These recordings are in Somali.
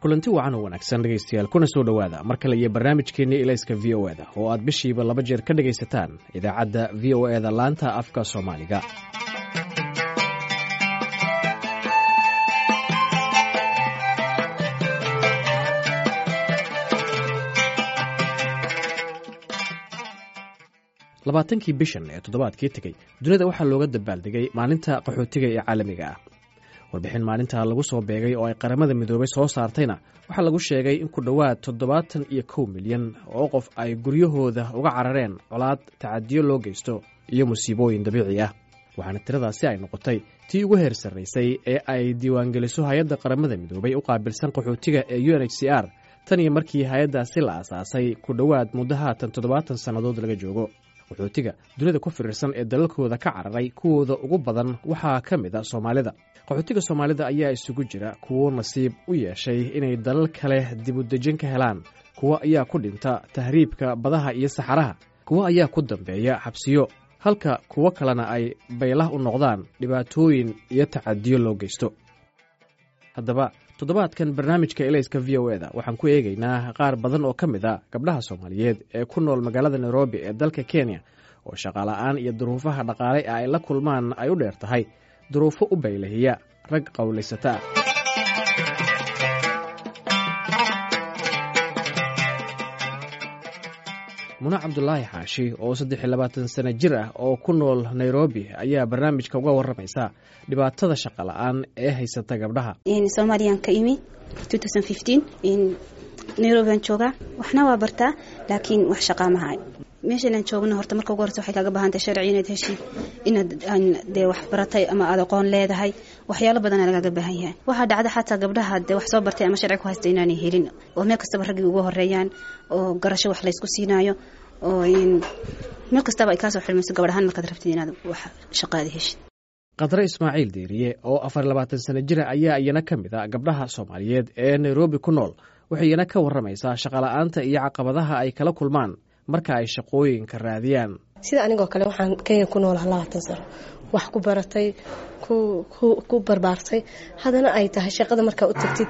kulanti wacan oo wanaagsan dhegaystayaal kuna soo dhowaada mar kale iyo barnaamijkeennii ilayska v o eda oo aad bishiiba 2 jeer ka dhegaysataan idaacadda v o eda laanta afka soomaaliga. labaatankii bishan ee toddobaadkii tegey dunida waxaa looga dabaaldegay maalinta qaxootiga ee caalamiga ah. warbixin maalintaa lagu soo beegay oo ay qaramada midoobay soo saartayna waxaa lagu sheegay in ku dhowaad 71 milyan oo qof ay guryahooda uga carareen colaad, tacadiyo loo geysto iyo musiibooyin dabiici ah. waxaana tiradaasi ay noqotay tii ugu heer sarraysay ee ay diiwaangeliso hay-adda qaramada midoobay u qaabilsan qaxootiga ee UNHCR tan iyo markii hay-addaasi la aasaasay ku dhowaad muddo haatan 70 sannadood laga joogo. qaxootiga dunida ku firirsan ee dalalkooda ka cararay kuwooda ugu badan waxaa ka mid a Soomaalida. qaxootiga Soomaalida ayaa isugu jira kuwo nasiib u yeeshay inay dalal kale dib u dejin ka helaan, kuwo ayaa ku dhinta tahriibka badaha iyo saxaraha, kuwo ayaa ku dambeeya xabsiyo, halka kuwo kalena ay baylah u noqdaan dhibaatooyin iyo tacadiyo loo geysto. haddaba toddobaadkan barnaamijka ilayska v o eda waxaan ku eegaynaa qaar badan oo ka mid a gabdhaha Soomaaliyeed ee ku nool magaalada Nairobi ee dalka Kenya oo shaqaala'aan iyo duruufaha dhaqaale ay la kulmaan ay u dheer tahay duruufo u baylahiya rag qowlaysata. Muna Cabdulaahi Xaashi oo 23 sano jir ah oo ku nool Nairobi ayaa barnaamijka uga waramaysa dhibaatada shaqo la'aan ee haysata gabdhaha. Soomaaliyan ka imi 2015 in Nairobi aan joogaa, waxna waa bartaa laakiin wax shaqo ma hayo. meeshaan joogno horta marka ugu horeysa waxay kaga baahan tahay sharci inaad heshid, inaad wax baratay ama aad aqoon leedahay, waxyaalo badan ayaa laga baahan yahay. waxa dhacda xataa gabdhaha wax soo bartay ama sharci ku haystay inaanay helin, oo meel kastaba ragga ugu horeeyaan oo garasho wax la isku siinaayo, oo meel kastaba ay ka soo xirmayso gabadhaan markaad rabtid inaad wax shaqaad heshid. Qadra Ismaaciil Deeriye oo 24 sano jir ah ayaa iyana ka mid ah gabdhaha Soomaaliyeed ee Nairobi ku nool. waxay iyana ka waramaysaa shaqo la'aanta iyo caqabadaha ay kala kulmaan marka ay shaqooyinka raadiyaan. sida anigoo kale waxaan Kenya ku nool 20 sano, wax ku baratay, ku barbaartay, hadana ay tahay shaqada marka u tagtid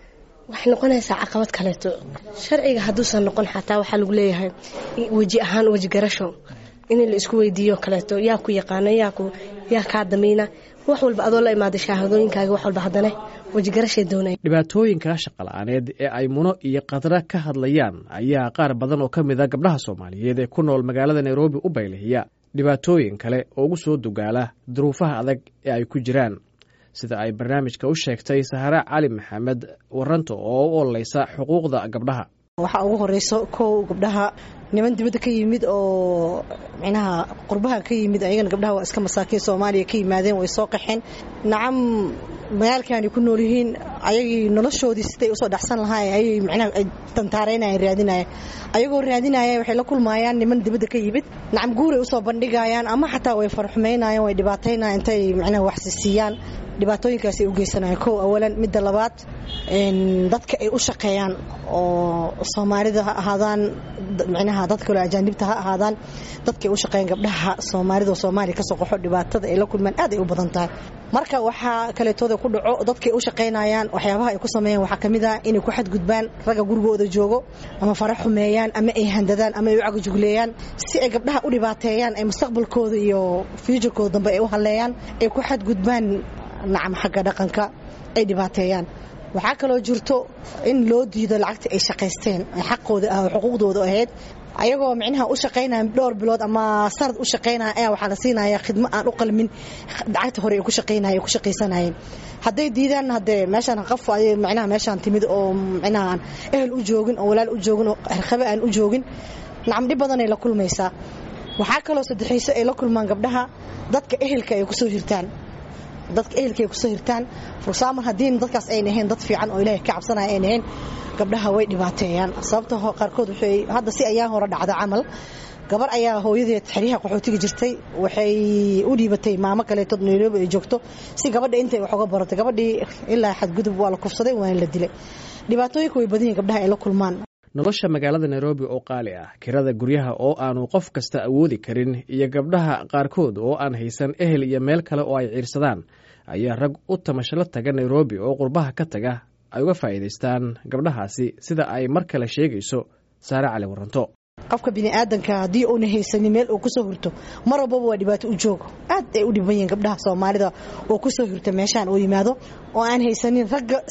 wax noqonaysa caqabad kale. sharciga haduusan noqon xataa waxa lagu leeyahay waji ahaan waji garasho in la isku weydiiyo kale yaa ku yaqaan yaa ka dameeyna wax walba adoo la imaado shahaadooyinkaaga wax walba hadana waji garashay doonay. dhibaatooyinka shaqo la'aaneed ee ay Muno iyo Qadra ka hadlayaan ayaa qaar badan oo ka mid ah gabdhaha Soomaaliyeed ee ku nool magaalada Nairobi u baylahiya dhibaatooyin kale oo ugu soo dugaala duruufaha adag ee ay ku jiraan, sida ay barnaamijka u sheegtay Sahara Cali Maxamed Waranto oo u oleysa xuquuqda gabdhaha. waxa ugu horeyso gabdhaha niman dibadda ka yimid oo macnaha qurbaha ka yimid, ayagana gabdhaha waa iska masaakiin Soomaaliya ka yimaadeen, way soo qaxeen. nacam magaalkan ku nool yihiin, ayagii noloshoodii siday u soo dhaxsan lahaayeen ay macnaha tantaareenayeen, raadinayeen. ayagoo raadinayeen waxay la kulmayaan niman dibadda ka yimid, nacam guuray u soo bandhigayaan ama xataa way farxumeynayaan, way dhibaataynayaan intay macnaha wax siiyaan. dhibaatooyinkaas ay u geysanayaan. awalan midda labaad dadka ay u shaqeeyaan oo Soomaalida ha ahaadaan, macnaha dadka kale ajaanibta ha ahaadaan, dadka ay u shaqeeyaan gabdhaha Soomaalida oo Soomaaliya ka soo qaxo dhibaatada ay la kulmaan aad ay u badan tahay. marka waxa kale tooda ku dhaco dadka ay u shaqeynayaan waxyaabaha ay ku sameeyaan waxa kamid ah inay ku xadgudbaan ragga gurigooda joogo, ama farax xumeeyaan, ama ay handadaan, ama ay u cagajugleeyaan si ay gabdhaha u dhibaateeyaan, ay mustaqbalkooda iyo future-kooda dambe ay u haleeyaan, ay ku xadgudbaan nacam xagga dhaqanka ay dhibaateeyaan. waxaa kaloo jirto in loo diido lacagta ay shaqaysteen, ay xaqooda ah, xuquuqdooda ahayd, ayagoo macnaha u shaqeynaya dhowr bilood ama sanad u shaqeynaya ayaa waxa la siinaya khidmad aan u qalmin lacagta hore ay ku shaqeynayeen, ku shaqeysanayeen. hadday diidaan hadee meeshan qof ay macnaha meeshan timid oo macnaha ehel u joogin, oo walaal u joogin, oo xirqaba aan u joogin, nacam dhib badan ay la kulmaysaa. waxaa kaloo saddexayso ay la kulmaan gabdhaha dadka ehelka ay ku soo hirtaan, dadka ehelkay ku soo hirtaan. fursaaman haddii dadkaas ay ahayn dad fiican oo Ilaahay ka cabsanaya ay ahayn, gabdhaha way dhibaateeyaan. sababta qaarkood waxay hadda si ayaa hore dhacda camal, gabar ayaa hooyadeed xiriyaha qaxootiga jirtay, waxay u dhiibatay maamo kale tood Nairobi ay joogto si gabadha intay wax uga baratay. gabadhii ilaa xadgudub waa la kufsaday, waa la dilay. dhibaatooyinka way badan yihiin gabdhaha ay la kulmaan. nolosha magaalada Nairobi oo qaali ah, kirada guryaha oo aanu qof kasta awoodi karin, iyo gabdhaha qaarkood oo aan haysan ehel iyo meel kale oo ay ciirsadaan, ayaa rag u tamashalo taga Nairobi oo qurbaha ka taga ay uga faa'iidaystaan gabdhahaasi sida ay mar kale sheegayso Saare Cali Waranto. qofka bini'aadanka haddii uuna haysanin meel uu kusoo hurto mar walbaba waa dhibaato u joogo aad ay u dhiban yihiin gabdhaha Soomaalida oo kusoo hurta meeshaan oo yimaado oo aan haysanin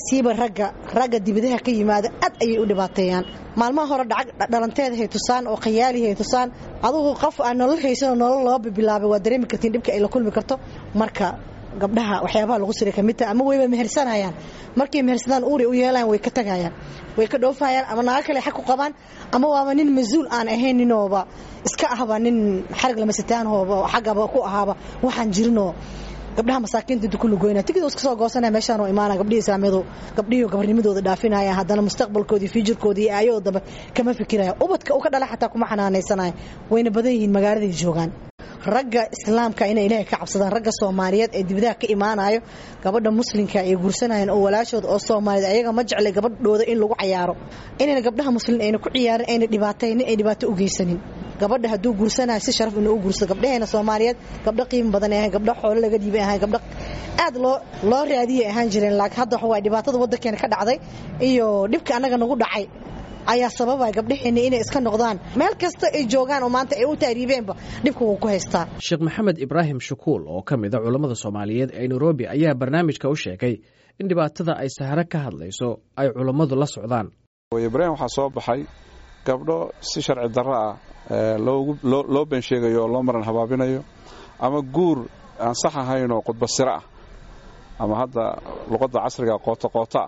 ragga dibadaha ka yimaada aad ayay u dhibaateeyaan maalmaha hore dhalanteed hay tusaan oo khiyaali hay tusaan adigu qof aan nolol haysan nolol loo bilaabay waa dareemi kartiin dhibka ay la kulmi karto marka gabdhaha waxyaabaha lagu siray kamid ama wayba mehersanayaan markay mehersadaan uur u yeelaan way ka tagayaan way ka dhoofayaan ama naag kale xaq ku qabaan ama waa nin masuul aan ahayn ninooba iska ahba nin xarag lama sitaan hooba xaqaba ku ahaaba waxaan jirino gabdhaha masaakiinta ku lugoynaa tigid iska soo goosanaa meeshaan oo imaana gabdhihi saameedo gabdhiyo gabarnimadooda dhaafinaya haddana mustaqbalkoodii future-koodii aayooda kama fikiraya ubadka uu ka dhalay xataa kuma xanaanaysanaya wayna badan yihiin magaalada joogaan ragga islaamka inay ilaahay ka cabsadaan ragga Soomaaliyeed ee dibadaha ka imaanayo gabadha muslimka ay guursanayaan oo walaashood oo Soomaaliyeed ayaga ma jeclay gabadhooda in lagu ciyaaro inayna gabdhaha muslimiin ayna ku ciyaarin ayna dhibaato u geysanin gabadha hadduu guursanayo si sharaf inuu u guursado gabdhaheena Soomaaliyeed gabdha qiimo badan ah gabdha xoolo laga dhiibay ah gabdha aad loo raadiyay ahaan jireen laakiin hadda waxa dhibaatada waddankeena ka dhacday iyo dhibka anaga nagu dhacay ayaa sababay gabdhaheena inay iska noqdaan meel kasta ay joogaan oo maanta ay u taariibeenba dhibku uu ku haystaa. Sheekh Maxamed Ibrahim Shukuul oo kamid ah culimada Soomaaliyeed ee Nairobi ayaa barnaamijka u sheegay in dhibaatada ay Sahara ka hadlayso ay culimadu la socdaan. Ibrahim waxa soo baxay gabdho si sharci darro ah loo been sheegayo oo loo maran habaabinayo ama guur aan sax ahayn oo qodba sira ah ama hadda luqadda casriga qoota ah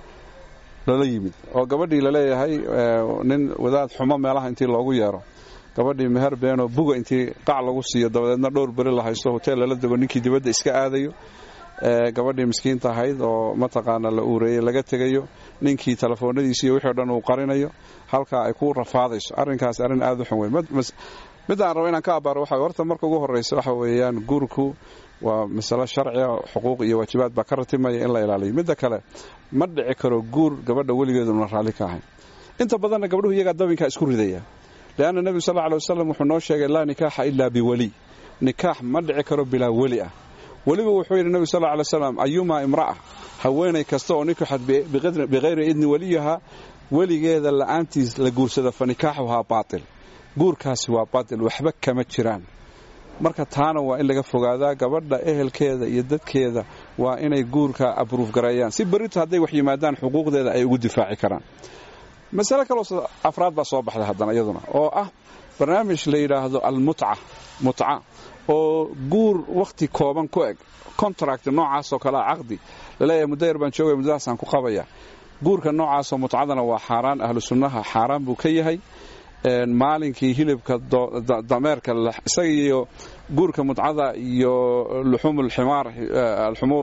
lala yimid oo gabadhii la leeyahay nin wadaad xumo meelaha intii loogu yeero gabadhii meher been oo buga intii qac lagu siiyo dabadeedna dhowr bari la haysto hotel la dago ninkii dibadda iska aadayo gabadhii miskiinta ahayd oo mataqaana la uureeyay laga tegayo ninkii telefoonadiisa iyo wixii dhan uu qarinayo halka ay ku rafaadayso arrinkaas arrin aad u xun weyn mid aan rabo inaan ka abaaro waxa horta marka ugu horeysa waxa weeyaan guurku waa mas'alo sharci ah xuquuq iyo waajibaad ba ka ratimaya in la ilaaliyo mid kale ma dhici karo guur gabadha waligeedu una raali ka ahayn inta badan gabadhuhu iyaga dabinka isku ridaya laana nabi sallallahu alayhi wasallam wuxuu noo sheegay la nikaaha illa bi wali nikaah ma dhici karo bila wali ah waliba wuxuu yiri nabi sallallahu alayhi wasallam ayuma imra'a haweenay kasta oo nikaxad bighayri idni waliyaha waligeeda la'aantiis la guursada fa nikaahuha baatil guurkaasi waa baatil waxba kama jiraan marka taana waa in laga fogaadaa gabadha ehelkeeda iyo dadkeeda waa inay guurka approve gareeyaan si barito haday wax yimaadaan xuquuqdeeda ay ugu difaaci karaan mas'ala kale oo afraad baa soo baxday haddana iyaduna oo ah barnaamij la yiraahdo al-mut'a oo guur waqti kooban ku eg contract noocaas oo kala aqdi leeyahay muddo yar baan joogay muddadaasaan ku qabaya guurka noocaas oo mut'adana waa xaraan ahlu sunnaha xaraan buu ka yahay maalinkii hilibka dameerka isagiyo guurka mut'ada iyo luxumul ximaar al-humur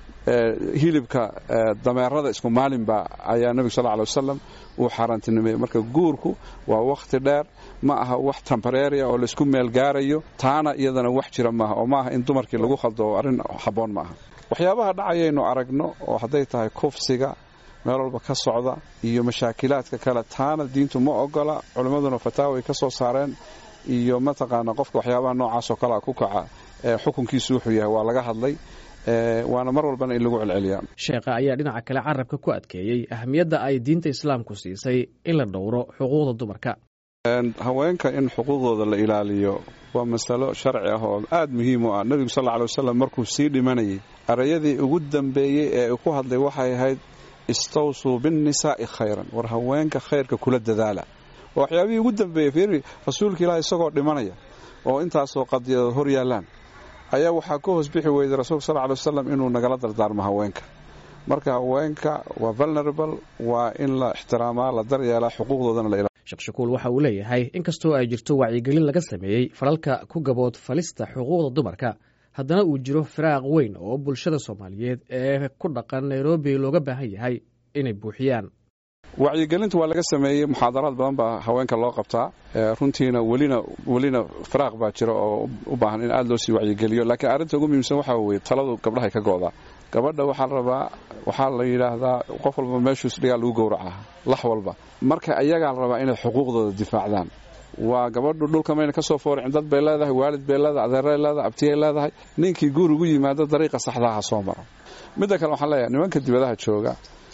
hilibka dameerada isku maalin ba ayaa nabi sallallahu alayhi wasallam uu xaaraantinimay marka guurku waa waqti dheer ma aha wax temporary oo la isku meel gaarayo taana iyadana wax jira maaha oo maaha in dumarkii lagu khaldo arrin haboon maaha waxyaabaha dhacayayno aragno oo haday tahay kufsiga meel walba ka socda iyo mashaakilaadka kale taana diintu ma ogola culimaduna fataawi ka soo saareen iyo mataqaana qofka waxyaabaha noocaas oo kala ku kaca xukunkiisu wuxuu yahay waa laga hadlay waana mar walbana in lagu celceliyaa sheekha ayaa dhinaca kale carabka ku adkeeyay ahmiyadda ay diinta islaamku siisay in la dhowro xuquuqda dumarka haweenka in xuquuqdooda la ilaaliyo waa mas'alo sharci ah oo aad muhiim u ah nabiga sallallahu alayhi wasallam markuu sii dhimanayay arayadii ugu dambeeyay ee uu ku hadlay waxay ahayd istawsu bin nisa'i khayran war haweenka khayrka kula dadaala waxyaabihii ugu dambeeyay rasuulka ilaahay isagoo dhimanaya oo intaas oo qadiyado hor yaalaan ayaa waxa ku hoos bixi weeyay rasuulka sallallahu alayhi wasallam inuu nagala dardaarmo haweenka marka haweenka waa vulnerable waa in la ixtiraamaa la daryeelaa xuquuqdoodana la ilaaliyo Sheekh Shukuul waxa uu leeyahay in kastoo ay jirto wacyigelin laga sameeyay falalka ku gabood falista xuquuqda dumarka haddana uu jiro firaaq weyn oo bulshada Soomaaliyeed ee ku dhaqan Nairobi looga baahan yahay inay buuxiyaan wacyigelintu waa laga sameeyay muxaadaraad badan baa haweenka loo qabtaa runtiina walina firaaq baa jira oo u baahan in aad loo sii wacyigeliyo laakiin arrinta ugu muhiimsan waxa weeye taladu gabdhaha ka gooda gabadha waxa la yiraahdaa qof walba meeshuu isdhigaa lagu gowracaa lax walba marka ayaga la rabaa inay xuquuqdooda difaacdaan waa gabadhu dhulka mayna ka soo fooricin dad bay leedahay waalid bay leedahay adeeray leedahay abtiyay leedahay ninkii guur ugu yimaado dariiqa saxda ah soo maro midda kale waxaan leeyahay nimanka dibadaha jooga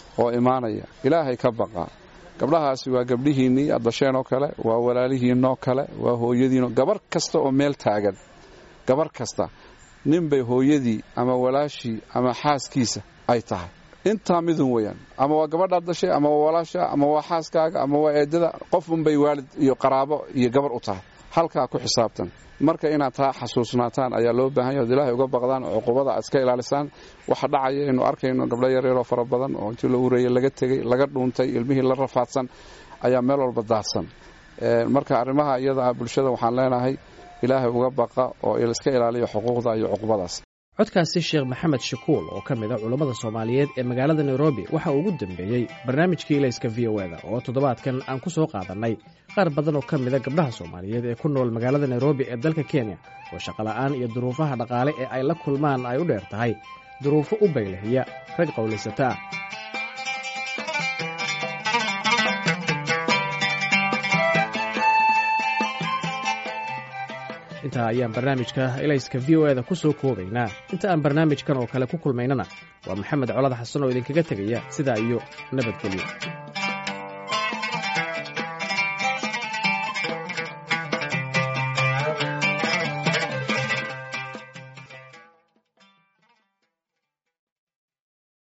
oo imaanaya ilaahay ka baqa. gabdhahaasi waa gabdhihiinnii aad dasheen oo kale, waa walaalihiinoo kale, waa hooyadiino. gabar kasta oo meel taagan, gabar kasta ninbay hooyadii ama walaashii ama xaaskiisa ay tahay. intaa midun weeyaan, ama waa gabadhaad dashay, ama waa walaasha, ama waa xaaskaaga, ama waa eedada. qof unbay waalid iyo qaraabo iyo gabar u tahay. halkaa ku xisaabtan. marka inaad taa xasuusnaataan ayaa loo baahan yahay, ilaahay uga baqdaan oo cuqubada aad iska ilaalisaan. waxa dhacaya inuu arkayno gabdho yaryaroo fara badan oo intii la ureeyay laga tegey, laga dhuuntay, ilmihii la rafaadsan ayaa meel walba daadsan. marka arrimaha iyada bulshada waxaan leenahay ilaahay uga baqa oo iska ilaaliyo xuquuqda iyo cuqubadaas. codkaasi sheekh maxamed shakuul oo ka mid a culammada soomaaliyeed ee magaalada nairobi waxa uu ugu dambeeyey barnaamijkii ilayska v o eda oo toddobaadkan aan ku soo qaadannay qaar badan oo ka mid a gabdhaha soomaaliyeed ee ku nool magaalada nairobi ee dalka kenya oo shaqola'aan iyo duruufaha dhaqaale ee ay la kulmaan ay u dheer tahay duruufo u baylahiya rag qowlaysata ah. intaa ayaan barnaamijka ilayska v o eda ku soo koobaynaa. inta aan barnaamijkan oo kale ku kulmaynana waa maxamed colad xasan oo idinkaga tegaya sidaa iyo nabadgelyo.